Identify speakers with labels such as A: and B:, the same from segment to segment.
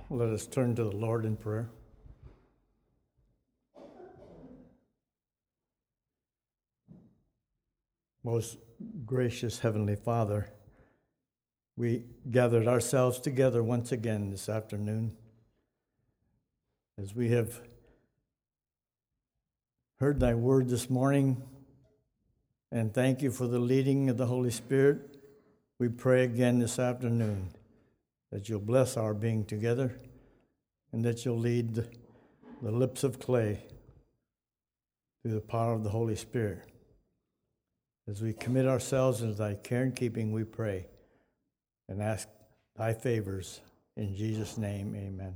A: Let us turn to the Lord in prayer. Most gracious Heavenly Father, we gathered ourselves together once again this afternoon as we have heard thy word this morning, and thank you for the leading of the Holy Spirit. We pray again this afternoon that you'll bless our being together and that you'll lead the lips of clay through the power of the Holy Spirit. As we commit ourselves into thy care and keeping, we pray and ask thy favors. In Jesus' name, amen.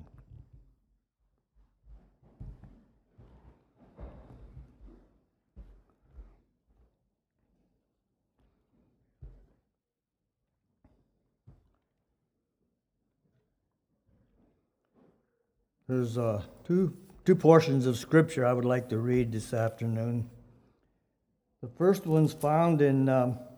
A: There's two portions of Scripture I would like to read this afternoon. The first one's found in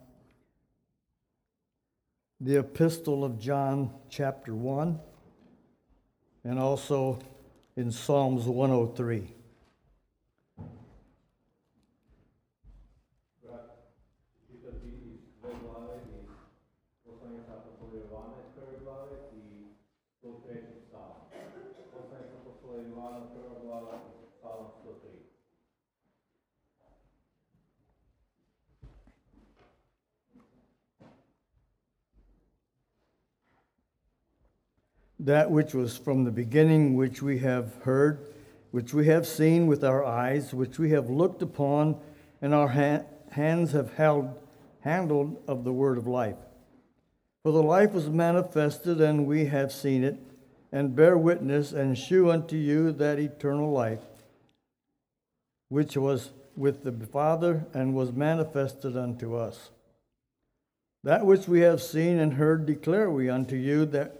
A: the Epistle of John, chapter 1, and also in Psalms 103. That which was from the beginning, which we have heard, which we have seen with our eyes, which we have looked upon, and our hands have handled of the word of life. For the life was manifested, and we have seen it, and bear witness, and shew unto you that eternal life, which was with the Father, and was manifested unto us. That which we have seen and heard declare we unto you, that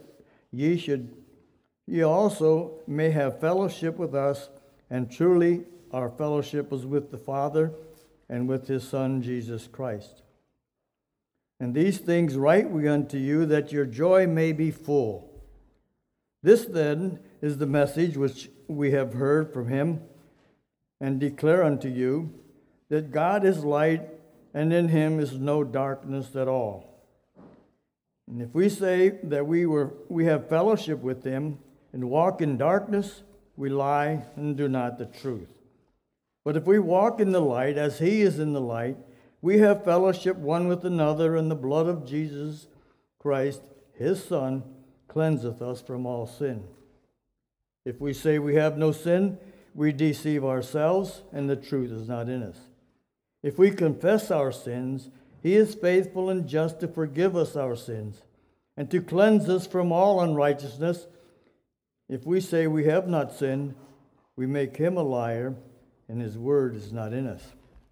A: ye also may have fellowship with us, and truly our fellowship was with the Father and with his Son Jesus Christ. And these things write we unto you, that your joy may be full. This then is the message which we have heard from him, and declare unto you, that God is light, and in him is no darkness at all. And if we say that we have fellowship with him and walk in darkness, we lie and do not the truth. But if we walk in the light as he is in the light, we have fellowship one with another, and the blood of Jesus Christ, his Son, cleanseth us from all sin. If we say we have no sin, we deceive ourselves, and the truth is not in us. If we confess our sins, he is faithful and just to forgive us our sins and to cleanse us from all unrighteousness. If we say we have not sinned, we make him a liar, and his word is not in us.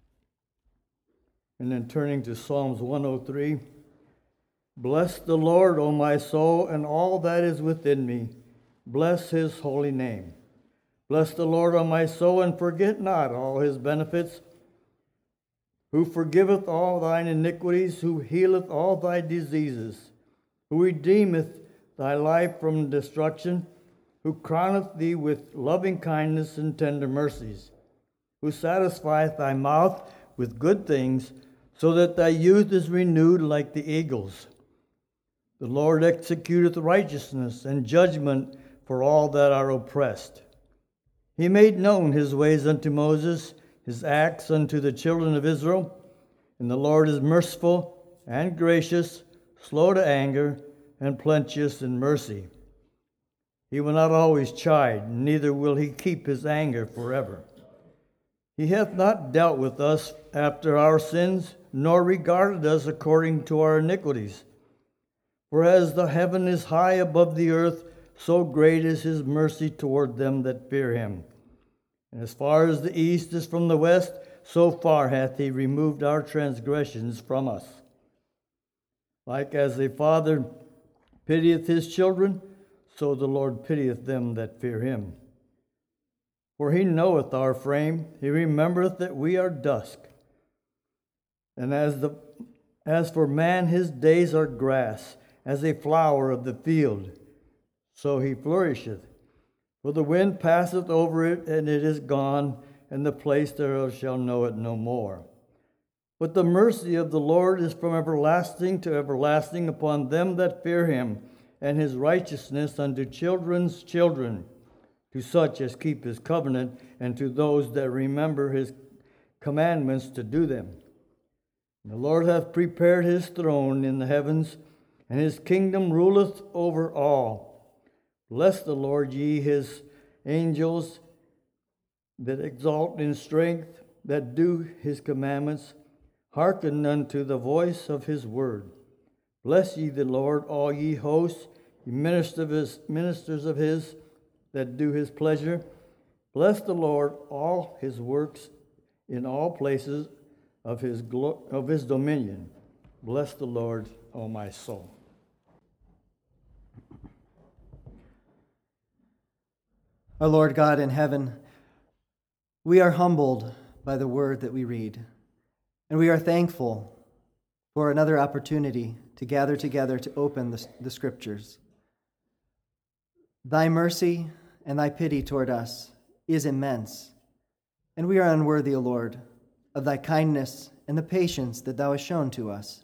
A: And then turning to Psalms 103, bless the Lord, O my soul, and all that is within me. Bless his holy name. Bless the Lord, O my soul, and forget not all his benefits, who forgiveth all thine iniquities, who healeth all thy diseases, who redeemeth thy life from destruction, who crowneth thee with loving kindness and tender mercies, who satisfieth thy mouth with good things, so that thy youth is renewed like the eagles. The Lord executeth righteousness and judgment for all that are oppressed. He made known his ways unto Moses, his acts unto the children of Israel. And the Lord is merciful and gracious, slow to anger, and plenteous in mercy. He will not always chide, neither will he keep his anger forever. He hath not dealt with us after our sins, nor regarded us according to our iniquities. For as the heaven is high above the earth, so great is his mercy toward them that fear him. And as far as the east is from the west, so far hath he removed our transgressions from us. Like as a father pitieth his children, so the Lord pitieth them that fear him. For he knoweth our frame, he remembereth that we are dust. And as for man, his days are grass, as a flower of the field. so he flourisheth. For the wind passeth over it, and it is gone, and the place thereof shall know it no more. But the mercy of the Lord is from everlasting to everlasting upon them that fear him, and his righteousness unto children's children, to such as keep his covenant, and to those that remember his commandments to do them. And the Lord hath prepared his throne in the heavens, and his kingdom ruleth over all. Bless the Lord, ye his angels, that exalt in strength, that do his commandments. Hearken unto the voice of his word. Bless ye the Lord, all ye hosts, ye ministers of his, that do his pleasure. Bless the Lord, all his works in all places of his dominion. Bless the Lord, O my soul.
B: Our Lord God in heaven, we are humbled by the word that we read, and we are thankful for another opportunity to gather together to open the Scriptures. Thy mercy and thy pity toward us is immense, and we are unworthy, O Lord, of thy kindness and the patience that thou hast shown to us.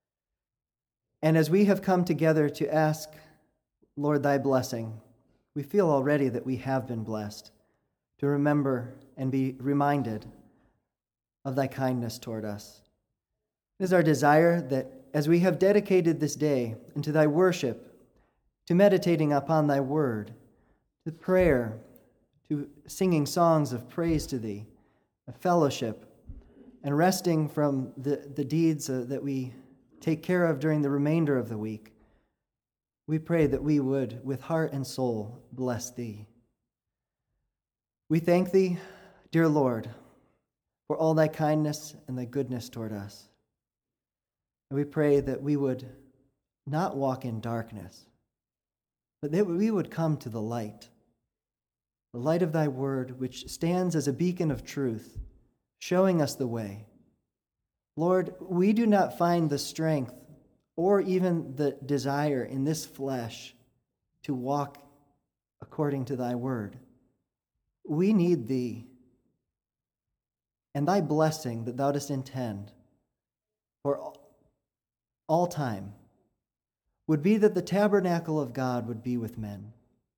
B: And as we have come together to ask, Lord, thy blessing, we feel already that we have been blessed to remember and be reminded of thy kindness toward us. It is our desire that as we have dedicated this day into thy worship, to meditating upon thy word, to prayer, to singing songs of praise to thee, of fellowship, and resting from the deeds that we take care of during the remainder of the week, we pray that we would, with heart and soul, bless thee. We thank thee, dear Lord, for all thy kindness and thy goodness toward us. And we pray that we would not walk in darkness, but that we would come to the light of thy word, which stands as a beacon of truth, showing us the way. Lord, we do not find the strength or even the desire in this flesh to walk according to thy word. We need thee and thy blessing that thou dost intend for all time would be that the tabernacle of God would be with men.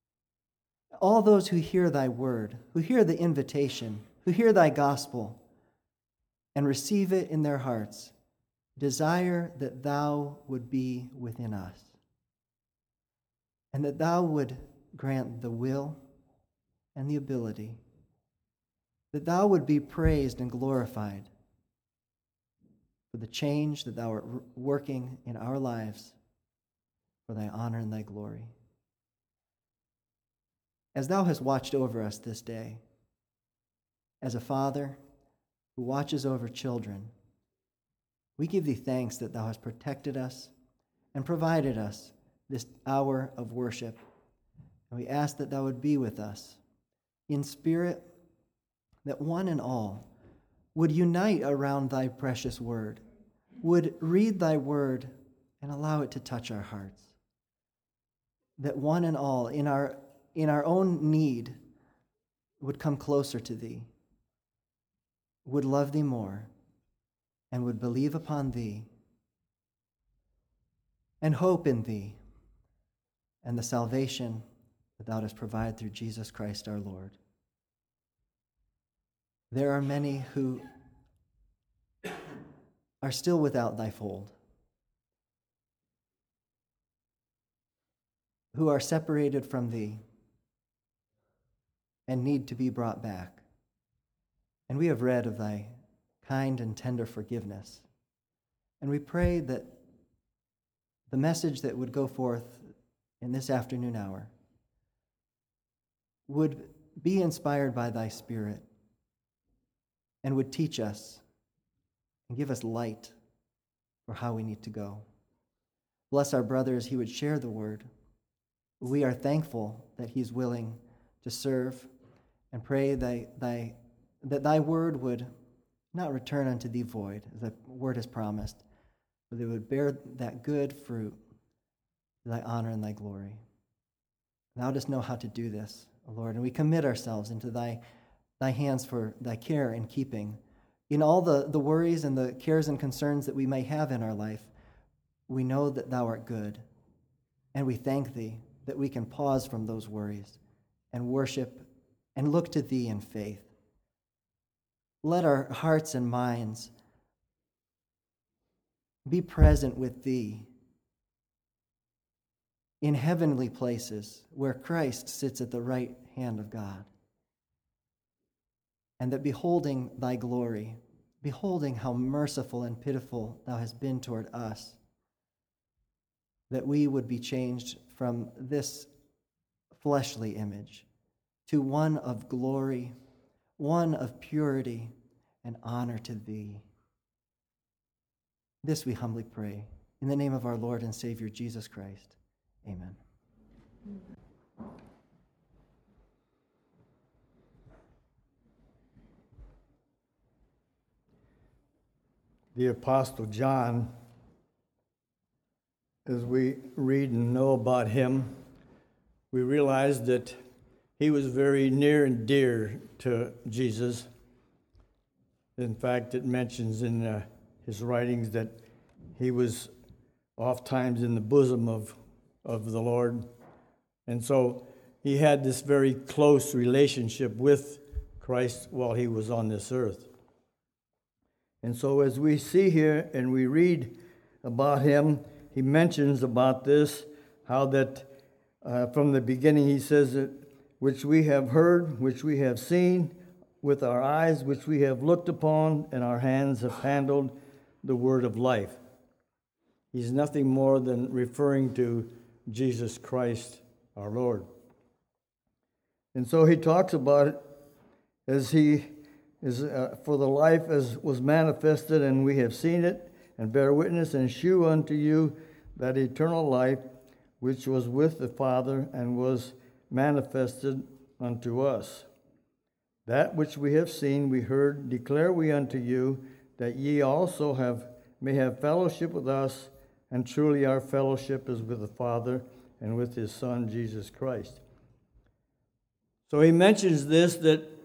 B: All those who hear thy word, who hear the invitation, who hear thy gospel and receive it in their hearts, desire that thou would be within us, and that thou would grant the will and the ability, that thou would be praised and glorified for the change that thou art working in our lives for thy honor and thy glory. As thou hast watched over us this day, as a father who watches over children, we give thee thanks that thou hast protected us and provided us this hour of worship. And we ask that thou would be with us in spirit, that one and all would unite around thy precious word, would read thy word and allow it to touch our hearts. That one and all in our own need would come closer to thee, would love thee more, and would believe upon thee and hope in thee and the salvation that thou dost provide through Jesus Christ our Lord. There are many who are still without thy fold, who are separated from thee and need to be brought back. And we have read of thy kind and tender forgiveness. And we pray that the message that would go forth in this afternoon hour would be inspired by thy Spirit and would teach us and give us light for how we need to go. Bless our brother as he would share the word. We are thankful that he is willing to serve and pray that thy word would not return unto thee void, as the word has promised, but it would bear that good fruit to thy honor and thy glory. Thou dost know how to do this, O Lord, and we commit ourselves into thy hands for thy care and keeping. In all the worries and the cares and concerns that we may have in our life, we know that thou art good, and we thank thee that we can pause from those worries and worship and look to thee in faith. Let our hearts and minds be present with thee in heavenly places where Christ sits at the right hand of God. And that beholding thy glory, beholding how merciful and pitiful thou hast been toward us, that we would be changed from this fleshly image to one of glory, one of purity and honor to thee. This we humbly pray, in the name of our Lord and Savior Jesus Christ. Amen.
A: The Apostle John, as we read and know about him, we realize that he was very near and dear to Jesus. In fact, it mentions in his writings that he was oftentimes in the bosom of the Lord. And so he had this very close relationship with Christ while he was on this earth. And so as we see here and we read about him, he mentions about this, how that from the beginning he says that which we have heard, which we have seen with our eyes, which we have looked upon, and our hands have handled the word of life. He's nothing more than referring to Jesus Christ, our Lord. And so he talks about it as he is for the life as was manifested, and we have seen it, and bear witness, and shew unto you that eternal life which was with the Father and was manifested unto us. That which we have seen, we heard, declare we unto you, that ye also may have fellowship with us, and truly our fellowship is with the Father and with his Son, Jesus Christ. So he mentions this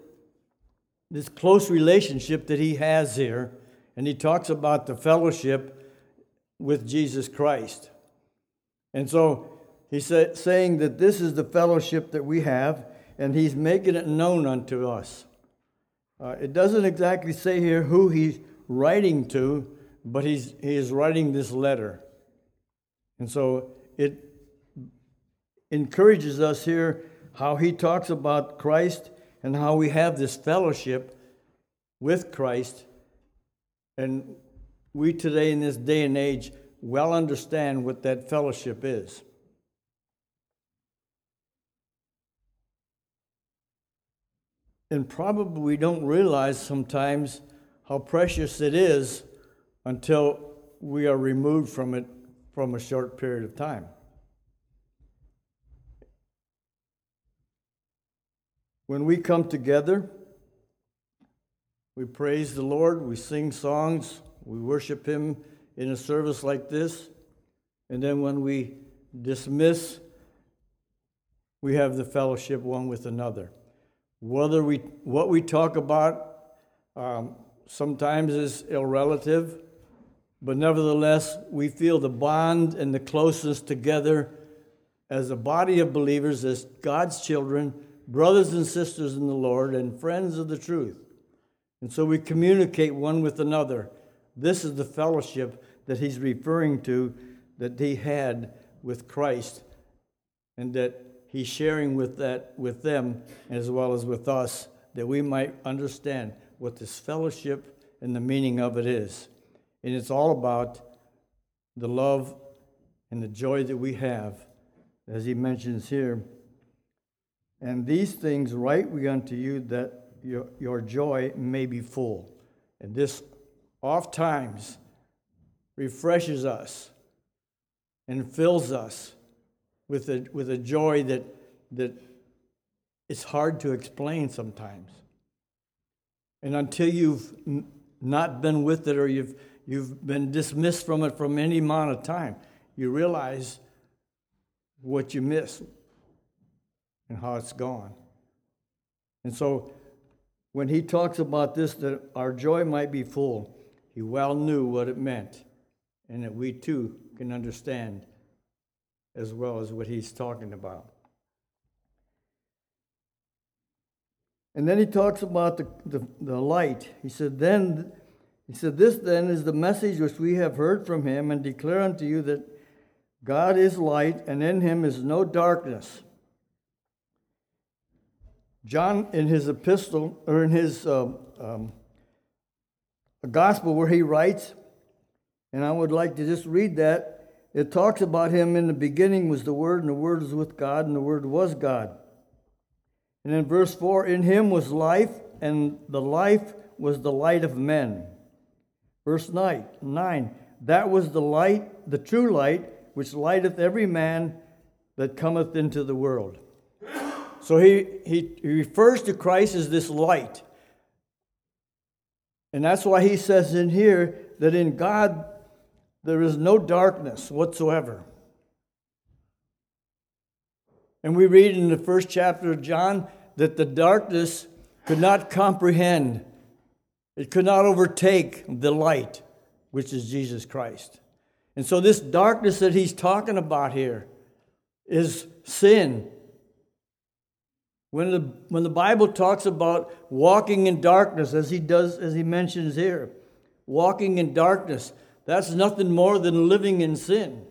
A: close relationship that he has here, and he talks about the fellowship with Jesus Christ. And so he's saying that this is the fellowship that we have, and he's making it known unto us. It doesn't exactly say here who he's writing to, but he is writing this letter. And so it encourages us here how he talks about Christ and how we have this fellowship with Christ. And we today in this day and age well understand what that fellowship is. And probably we don't realize sometimes how precious it is until we are removed from it from a short period of time. When we come together, we praise the Lord, we sing songs, we worship him in a service like this, and then when we dismiss, we have the fellowship one with another. What we talk about sometimes is irrelative, but nevertheless, we feel the bond and the closeness together as a body of believers, as God's children, brothers and sisters in the Lord, and friends of the truth. And so we communicate one with another. This is the fellowship that he's referring to, that he had with Christ, and that he's sharing with them as well as with us, that we might understand what this fellowship and the meaning of it is. And it's all about the love and the joy that we have, as he mentions here. And these things write we unto you, that your joy may be full. And this oft times refreshes us and fills us with a joy that it's hard to explain sometimes. And until you've not been with it, or you've been dismissed from it from any amount of time, you realize what you miss. and how it's gone. And so when he talks about this, that our joy might be full, he well knew what it meant, and that we too can understand as well as what he's talking about. And then he talks about the light. He said, this then is the message which we have heard from him and declare unto you that God is light, and in him is no darkness. John, in his epistle, or in his gospel where he writes, and I would like to just read that, it talks about him: in the beginning was the Word, and the Word was with God, and the Word was God. And in verse 4, in him was life, and the life was the light of men. Verse 9, that was the light, the true light, which lighteth every man that cometh into the world. So he refers to Christ as this light. And that's why he says in here that in God there is no darkness whatsoever. And we read in the first chapter of John that the darkness could not comprehend, it could not overtake the light, which is Jesus Christ. And so this darkness that he's talking about here is sin. When the Bible talks about walking in darkness, as he mentions here, walking in darkness, that's nothing more than living in sin.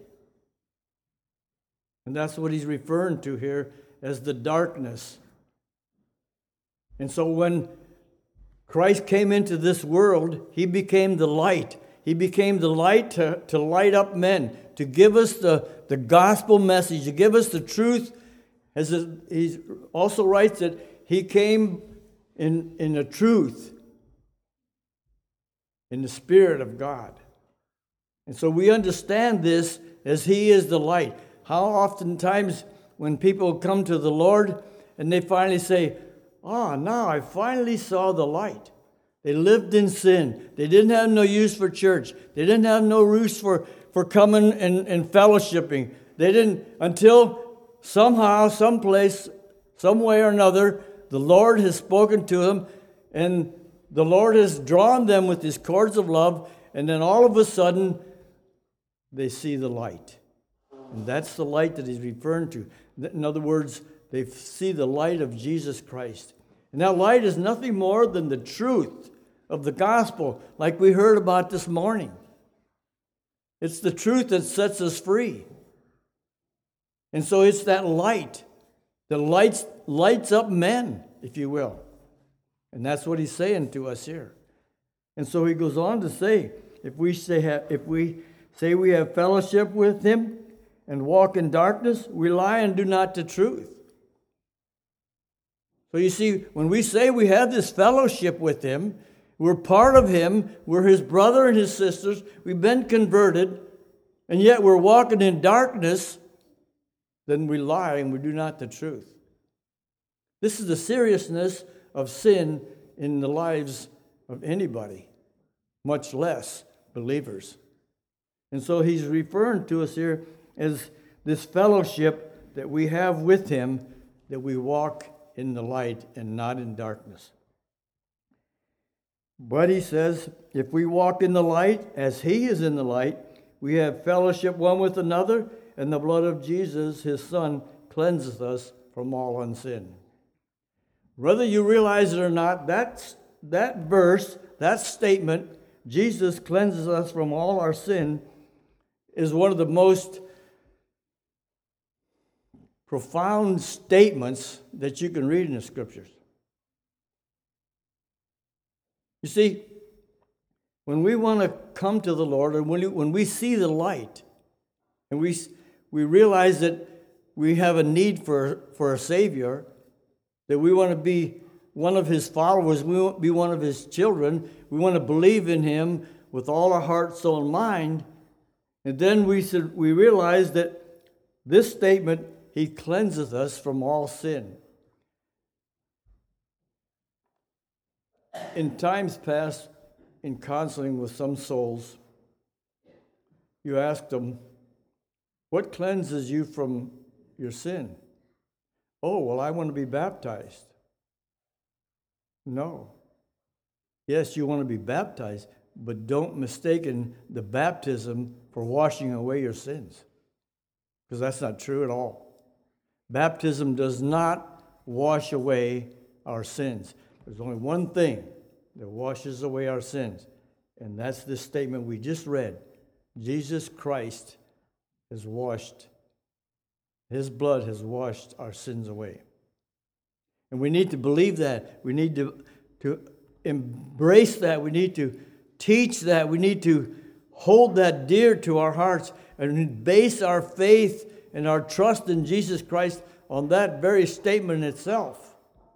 A: And that's what he's referring to here as the darkness. And so when Christ came into this world, he became the light. He became the light to light up men, to give us the gospel message, to give us the truth. As he also writes that he came in the truth, in the Spirit of God. And so we understand this as he is the light. How oftentimes when people come to the Lord and they finally say, now I finally saw the light. They lived in sin. They didn't have no use for church. They didn't have no use for coming and fellowshipping. They didn't, until somehow, someplace, some way or another, the Lord has spoken to them, and the Lord has drawn them with his cords of love, and then all of a sudden, they see the light. And that's the light that he's referring to. In other words, they see the light of Jesus Christ. And that light is nothing more than the truth of the gospel, like we heard about this morning. It's the truth that sets us free. And so it's that light that lights up men, if you will. And that's what he's saying to us here. And so he goes on to say, if we say we have fellowship with him and walk in darkness, we lie and do not the truth. So you see, when we say we have this fellowship with him, we're part of him, we're his brother and his sisters, we've been converted, and yet we're walking in darkness, then we lie and we do not the truth. This is the seriousness of sin in the lives of anybody, much less believers. And so he's referring to us here as this fellowship that we have with him, that we walk in the light and not in darkness. But he says, if we walk in the light as he is in the light, we have fellowship one with another, and the blood of Jesus, his Son, cleanses us from all unsin. Whether you realize it or not, that verse, that statement, Jesus cleanses us from all our sin, is one of the most profound statements that you can read in the Scriptures. You see, when we want to come to the Lord, and when we see the light, and we realize that we have a need for a Savior, that we want to be one of his followers, we want to be one of his children, we want to believe in him with all our heart, soul, and mind, and then we realize that this statement, he cleanses us from all sin. In times past, in counseling with some souls, you ask them, what cleanses you from your sin? Oh, well, I want to be baptized. No. Yes, you want to be baptized, but don't mistake the baptism for washing away your sins, because that's not true at all. Baptism does not wash away our sins. There's only one thing that washes away our sins, and that's this statement we just read. Jesus Christ has washed, His blood has washed our sins away. And we need to believe that. We need to embrace that. We need to teach that. We need to hold that dear to our hearts and base our faith and our trust in Jesus Christ on that very statement itself.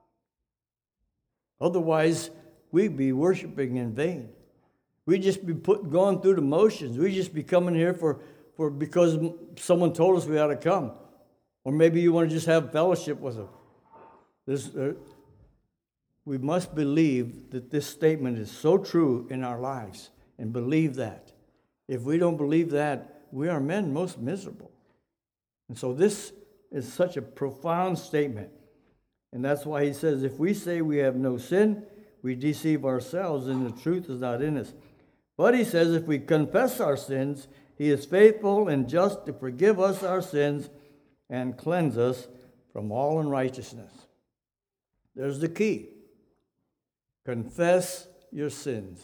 A: Otherwise, we'd be worshiping in vain. We'd just be going through the motions. We'd just be coming here for because someone told us we ought to come. Or maybe you want to just have fellowship with them. We must believe that this statement is so true in our lives, and believe that. If we don't believe that, we are men most miserable. And so this is such a profound statement. And that's why he says, if we say we have no sin, we deceive ourselves and the truth is not in us. But he says, if we confess our sins, he is faithful and just to forgive us our sins and cleanse us from all unrighteousness. There's the key. Confess your sins.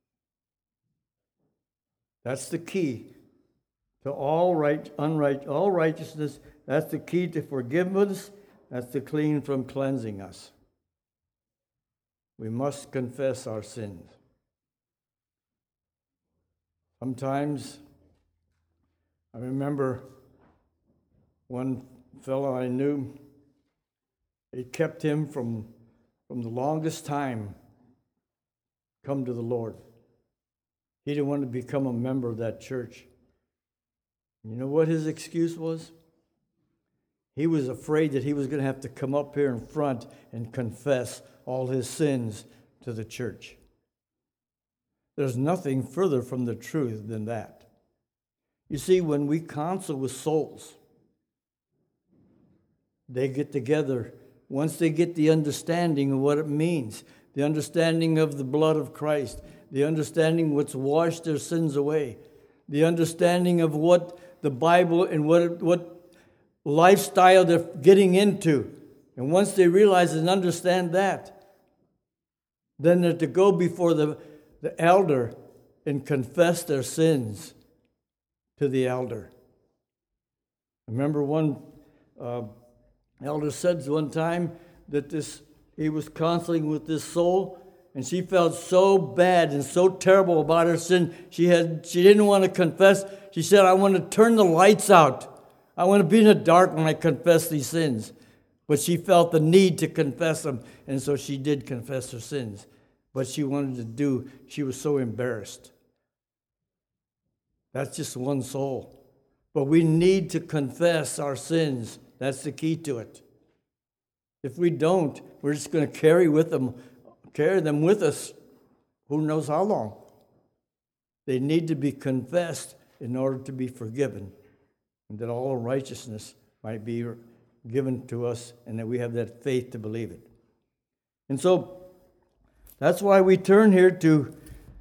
A: That's the key to all righteousness. That's the key to forgiveness. That's the clean from cleansing us. We must confess our sins. Sometimes, I remember one fellow I knew, it kept him from the longest time come to the Lord. He didn't want to become a member of that church. You know what his excuse was? He was afraid that he was going to have to come up here in front and confess all his sins to the church. There's nothing further from the truth than that. You see, when we counsel with souls, they get together. Once they get the understanding of what it means, the understanding of the blood of Christ, the understanding what's washed their sins away, the understanding of what the Bible and what lifestyle they're getting into. And once they realize and understand that, then they're to go before the elder and confess their sins to the elder. I remember one elder said one time that he was counseling with this soul, and she felt so bad and so terrible about her sin. She didn't want to confess. She said, I want to turn the lights out. I want to be in the dark when I confess these sins. But she felt the need to confess them, and so she did confess her sins. But she was so embarrassed. That's just one soul. But we need to confess our sins. That's the key to it. If we don't, we're just going to carry them with us who knows how long. They need to be confessed in order to be forgiven, and that all righteousness might be given to us, and that we have that faith to believe it. And so that's why we turn here to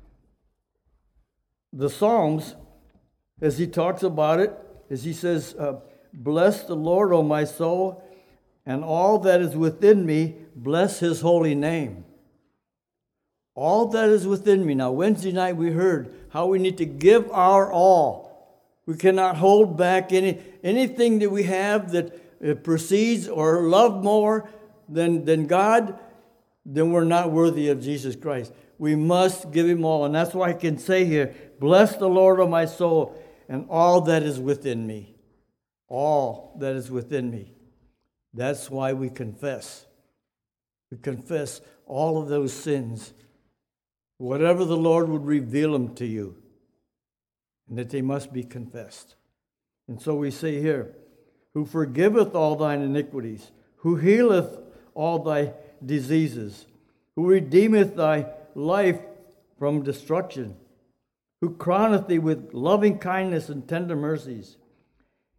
A: the Psalms, as he talks about it, as he says, bless the Lord, O my soul, and all that is within me, bless his holy name. All that is within me. Now, Wednesday night we heard how we need to give our all. We cannot hold back anything that we have that proceeds or love more than God, then we're not worthy of Jesus Christ. We must give him all. And that's why I can say here, bless the Lord, O my soul, and all that is within me. All that is within me. That's why we confess. We confess all of those sins, whatever the Lord would reveal them to you, and that they must be confessed. And so we say here, who forgiveth all thine iniquities, who healeth all thy diseases, who redeemeth thy life from destruction, who crowneth thee with loving kindness and tender mercies,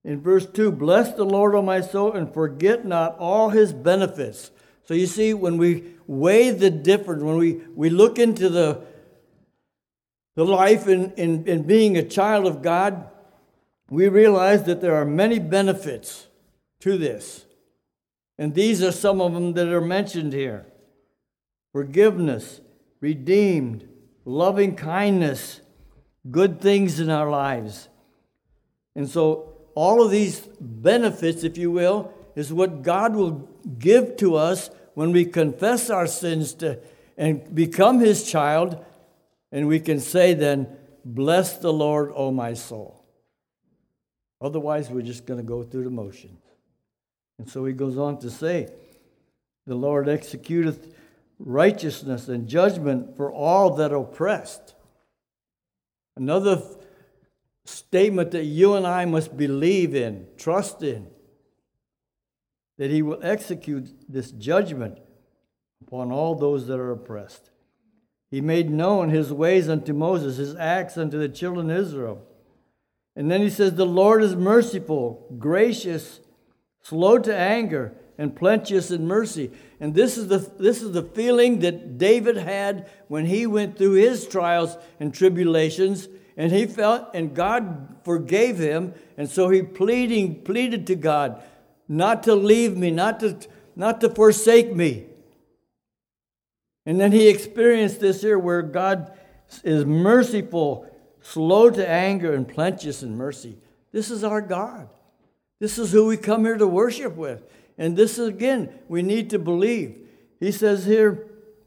A: In verse 2, bless the Lord, O my soul, and forget not all his benefits. So you see, when we weigh the difference, when we look into the life in being a child of God, we realize that there are many benefits to this. And these are some of them that are mentioned here. Forgiveness, redeemed, loving kindness, good things in our lives. And so all of these benefits, if you will, is what God will give to us when we confess our sins and become his child. And we can say then, bless the Lord, O my soul. Otherwise, we're just going to go through the motions. And so he goes on to say, the Lord executeth righteousness and judgment for all that oppressed. Another statement that you and I must believe in, trust in, that he will execute this judgment upon all those that are oppressed. He made known his ways unto Moses, his acts unto the children of Israel. And then he says, the Lord is merciful, gracious, slow to anger, and plenteous in mercy. And this is the feeling that David had when he went through his trials and tribulations, and he felt, and God forgave him, and so he pleaded to God not to leave me, not to forsake me. And then he experienced this here where God is merciful, slow to anger, and plenteous in mercy. This is our God. This is who we come here to worship with. And this is, again, we need to believe. He says here,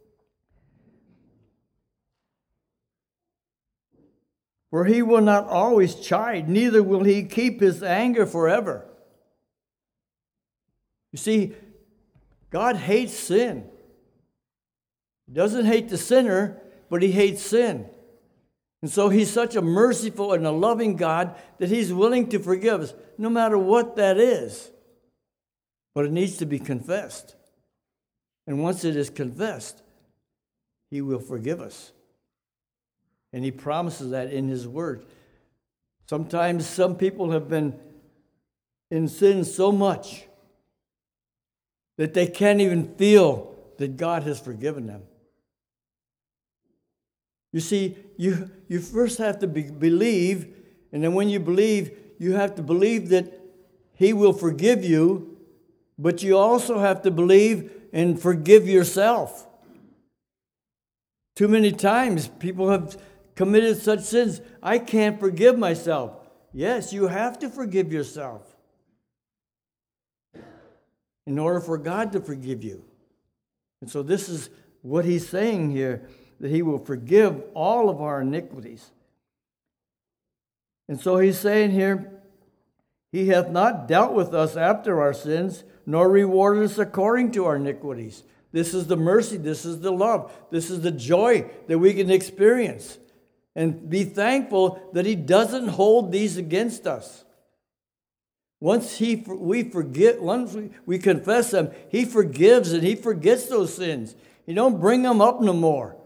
A: for he will not always chide, neither will he keep his anger forever. You see, God hates sin. He doesn't hate the sinner, but he hates sin. And so he's such a merciful and a loving God that he's willing to forgive us, no matter what that is. But it needs to be confessed. And once it is confessed, he will forgive us. And he promises that in his word. Sometimes some people have been in sin so much that they can't even feel that God has forgiven them. You see, you first have to believe, and then when you believe, you have to believe that he will forgive you, but you also have to believe and forgive yourself. Too many times people have committed such sins, I can't forgive myself. Yes, you have to forgive yourself in order for God to forgive you. And so this is what he's saying here, that he will forgive all of our iniquities. And so he's saying here, he hath not dealt with us after our sins, nor rewarded us according to our iniquities. This is the mercy, this is the love, this is the joy that we can experience. And be thankful that he doesn't hold these against us. Once we confess them, he forgives and he forgets those sins. He don't bring them up no more.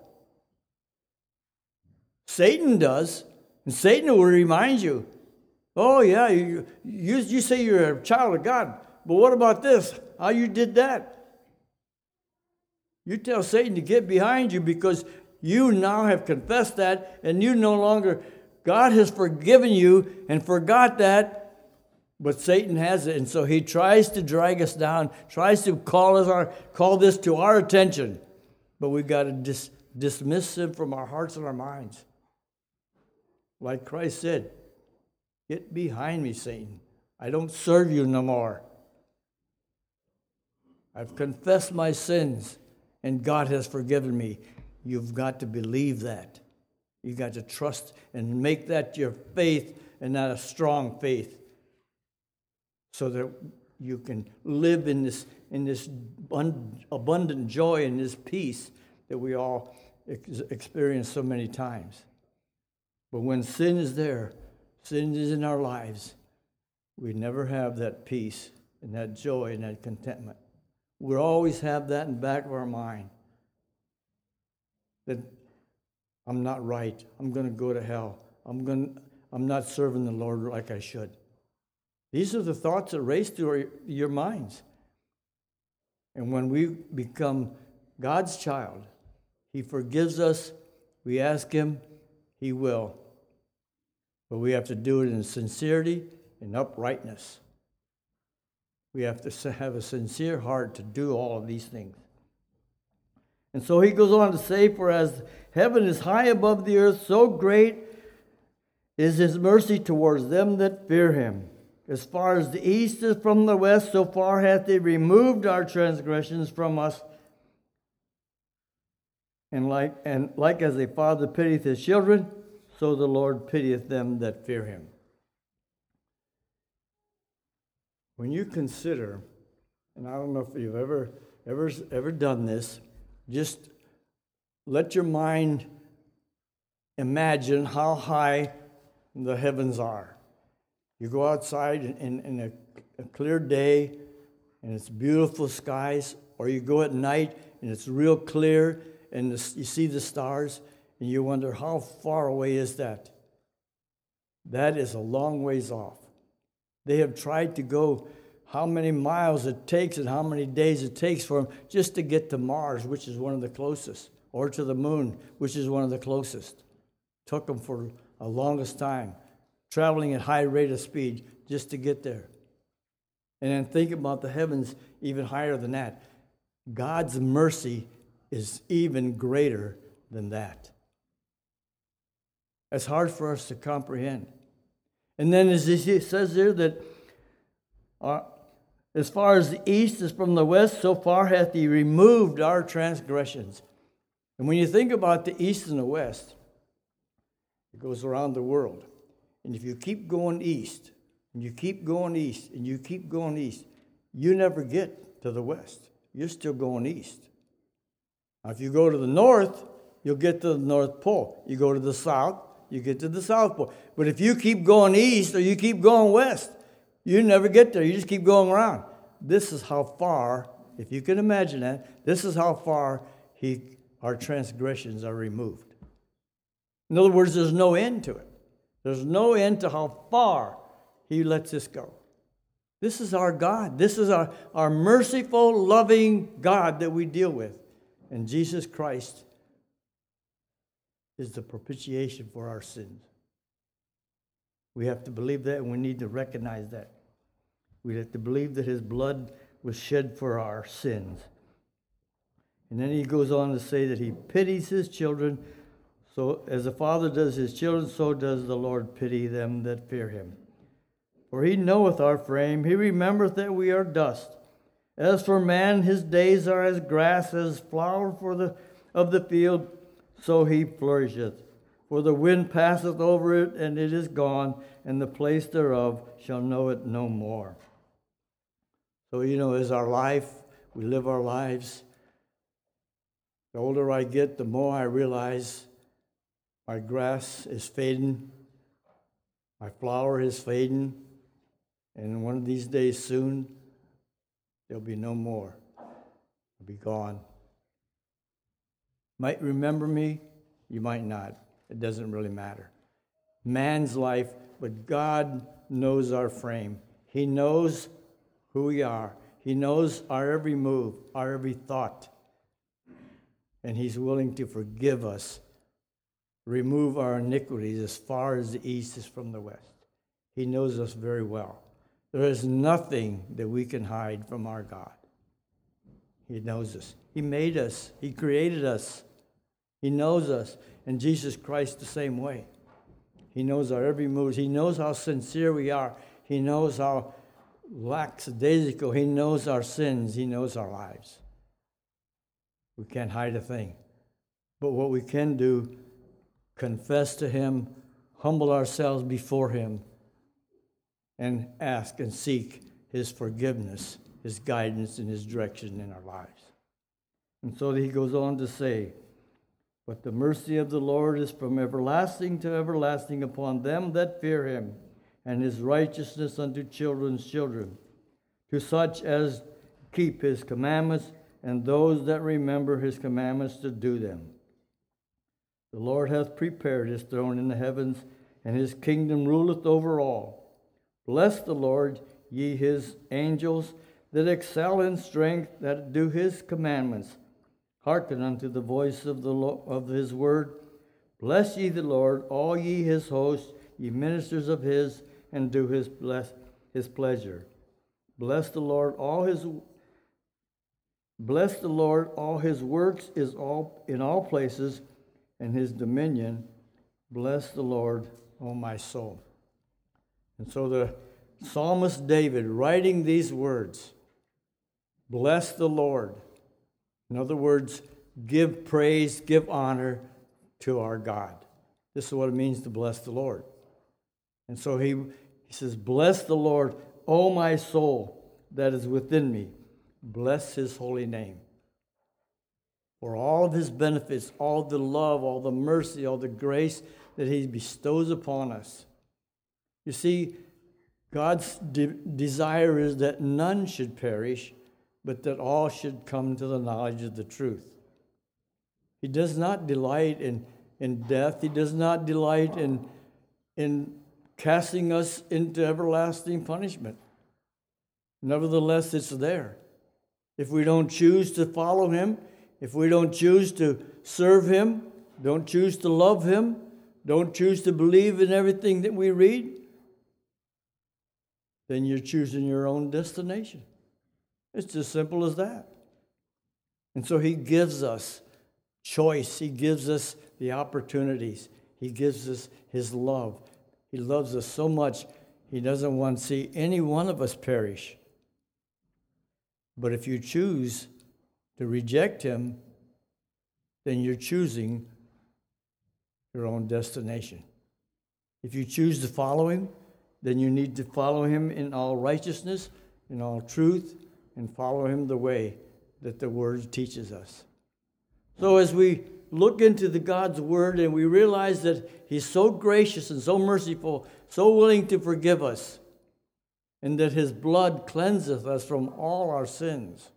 A: Satan does, and Satan will remind you, oh yeah, you say you're a child of God, but what about this? How you did that? You tell Satan to get behind you because you now have confessed that, and you no longer, God has forgiven you and forgot that, but Satan has it, and so he tries to drag us down, tries to call this to our attention, but we've got to dismiss him from our hearts and our minds. Like Christ said, get behind me, Satan. I don't serve you no more. I've confessed my sins, and God has forgiven me. You've got to believe that. You've got to trust and make that your faith and not a strong faith, so that you can live in this abundant joy and this peace that we all experience so many times. But when sin is there, sin is in our lives, we never have that peace and that joy and that contentment. We'll always have that in the back of our mind, that I'm not right. I'm going to go to hell. I'm not serving the Lord like I should. These are the thoughts that race through your minds. And when we become God's child, He forgives us. We ask Him, He will. But we have to do it in sincerity and uprightness. We have to have a sincere heart to do all of these things. And so he goes on to say, for as heaven is high above the earth, so great is His mercy towards them that fear Him. As far as the east is from the west, so far hath He removed our transgressions from us. And like as a father pitieth his children, so the Lord pitieth them that fear Him. When you consider, and I don't know if you've ever done this, just let your mind imagine how high the heavens are. You go outside in a clear day and it's beautiful skies, or you go at night and it's real clear and you see the stars and you wonder, how far away is that? That is a long ways off. They have tried to go how many miles it takes and how many days it takes for them just to get to Mars, which is one of the closest, or to the moon, which is one of the closest. Took them for a longest time, traveling at high rate of speed just to get there. And then think about the heavens even higher than that. God's mercy is even greater than that. It's hard for us to comprehend. And then as it says there that as far as the east is from the west, so far hath He removed our transgressions. And when you think about the east and the west, it goes around the world. And if you keep going east, and you keep going east, and you keep going east, you never get to the west. You're still going east. Now, if you go to the north, you'll get to the North Pole. You go to the south, you get to the South Pole. But if you keep going east or you keep going west, you never get there. You just keep going around. This is how far, if you can imagine that, this is how far our transgressions are removed. In other words, there's no end to it. There's no end to how far He lets us go. This is our God. This is our merciful, loving God that we deal with. And Jesus Christ is the propitiation for our sins. We have to believe that, and we need to recognize that. We have to believe that His blood was shed for our sins. And then he goes on to say that He pities His children. So as a father does his children, so does the Lord pity them that fear Him. For He knoweth our frame. He remembereth that we are dust. As for man, his days are as grass, as flower of the field, so he flourisheth. For the wind passeth over it, and it is gone, and the place thereof shall know it no more. So, as our life, we live our lives. The older I get, the more I realize my grass is fading, my flower is fading, and one of these days soon, there'll be no more. It'll be gone. Might remember me, you might not. It doesn't really matter. Man's life, but God knows our frame. He knows who we are. He knows our every move, our every thought. And He's willing to forgive us, remove our iniquities as far as the east is from the west. He knows us very well. There is nothing that we can hide from our God. He knows us. He made us. He created us. He knows us. And Jesus Christ the same way. He knows our every move. He knows how sincere we are. He knows how lackadaisical. He knows our sins. He knows our lives. We can't hide a thing. But what we can do, confess to Him, humble ourselves before Him, and ask and seek His forgiveness, His guidance, and His direction in our lives. And so he goes on to say, but the mercy of the Lord is from everlasting to everlasting upon them that fear Him, and His righteousness unto children's children, to such as keep His commandments, and those that remember His commandments to do them. The Lord hath prepared His throne in the heavens, and His kingdom ruleth over all. Bless the Lord, ye his angels, that excel in strength, that do his commandments. Hearken unto the voice of his word. Bless ye the Lord, all ye his hosts, ye ministers of his, and do his pleasure. Bless the Lord, all his works is all in all places, and his dominion. Bless the Lord, O my soul. And so the psalmist David, writing these words, bless the Lord. In other words, give praise, give honor to our God. This is what it means to bless the Lord. And so he says, bless the Lord, O my soul that is within me. Bless his holy name. For all of his benefits, all the love, all the mercy, all the grace that he bestows upon us. You see, God's desire is that none should perish, but that all should come to the knowledge of the truth. He does not delight in death. He does not delight in casting us into everlasting punishment. Nevertheless, it's there. If we don't choose to follow him, if we don't choose to serve him, don't choose to love him, don't choose to believe in everything that we read, then you're choosing your own destination. It's as simple as that. And so he gives us choice. He gives us the opportunities. He gives us his love. He loves us so much, he doesn't want to see any one of us perish. But if you choose to reject him, then you're choosing your own destination. If you choose to follow him, then you need to follow him in all righteousness, in all truth, and follow him the way that the Word teaches us. So as we look into God's Word and we realize that he's so gracious and so merciful, so willing to forgive us, and that his blood cleanseth us from all our sins.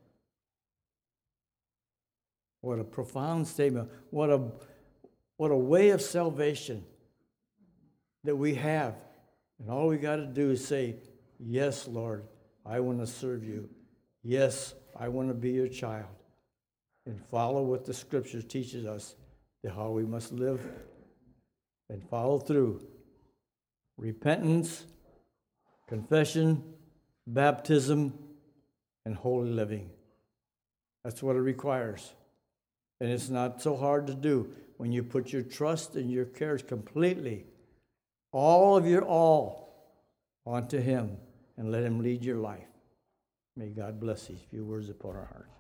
A: What a profound statement. What a way of salvation that we have. And all we got to do is say, yes, Lord, I want to serve you. Yes, I want to be your child. And follow what the Scripture teaches us, how we must live and follow through. Repentance, confession, baptism, and holy living. That's what it requires. And it's not so hard to do when you put your trust and your cares completely, all of your all, onto him and let him lead your life. May God bless these few words upon our hearts.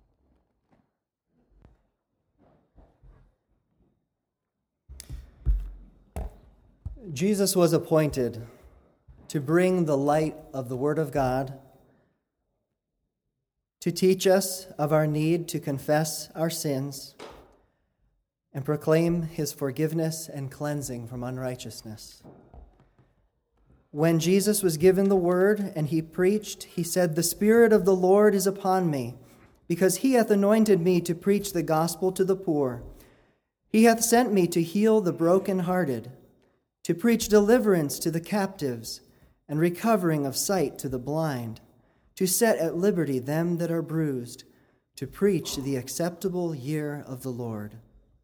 B: Jesus was appointed to bring the light of the Word of God, to teach us of our need to confess our sins and proclaim his forgiveness and cleansing from unrighteousness. When Jesus was given the word and he preached, he said, "The Spirit of the Lord is upon me, because he hath anointed me to preach the gospel to the poor. He hath sent me to heal the brokenhearted, to preach deliverance to the captives, and recovering of sight to the blind, to set at liberty them that are bruised, to preach the acceptable year of the Lord."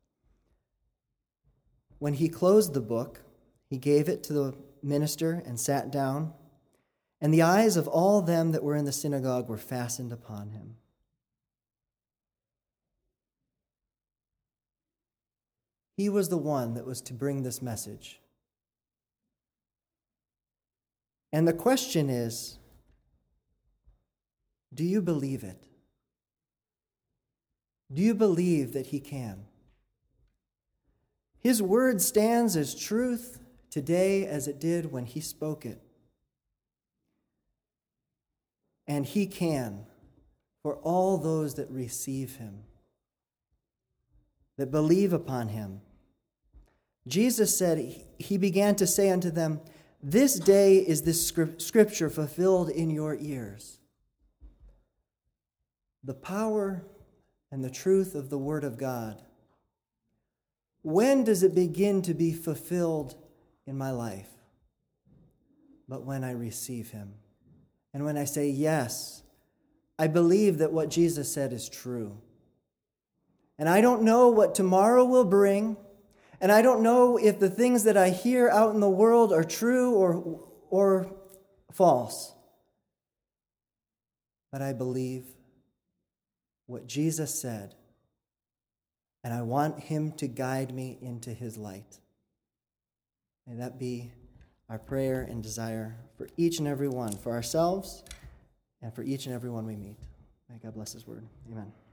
B: When he closed the book, he gave it to the minister and sat down, and the eyes of all them that were in the synagogue were fastened upon him. He was the one that was to bring this message. And the question is, do you believe it? Do you believe that he can? His word stands as truth today as it did when he spoke it. And he can for all those that receive him, that believe upon him. Jesus said, he began to say unto them, "This day is this scripture fulfilled in your ears." The power and the truth of the Word of God. When does it begin to be fulfilled in my life? but when I receive him. And when I say, yes, I believe that what Jesus said is true. And I don't know what tomorrow will bring, and I don't know if the things that I hear out in the world are true or false. But I believe what Jesus said, and I want him to guide me into his light. May that be our prayer and desire for each and every one, for ourselves and for each and every one we meet. May God bless his word. Amen.